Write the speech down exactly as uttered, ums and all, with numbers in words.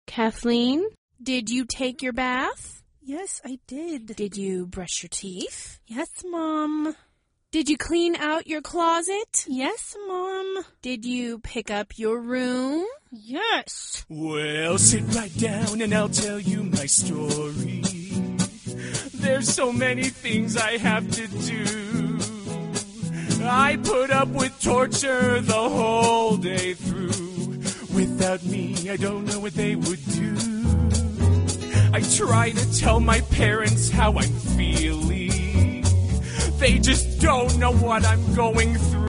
Kathleen, did you take your bath? Yes, I did. Did you brush your teeth? Yes, Mom. Did you clean out your closet? Yes, Mom. Did you pick up your room? Yes. Well, sit right down and I'll tell you my story. There's so many things I have to do. I put up with torture the whole day through. Without me, I don't know what they would do. I try to tell my parents how I'm feeling. They just don't know what I'm going through.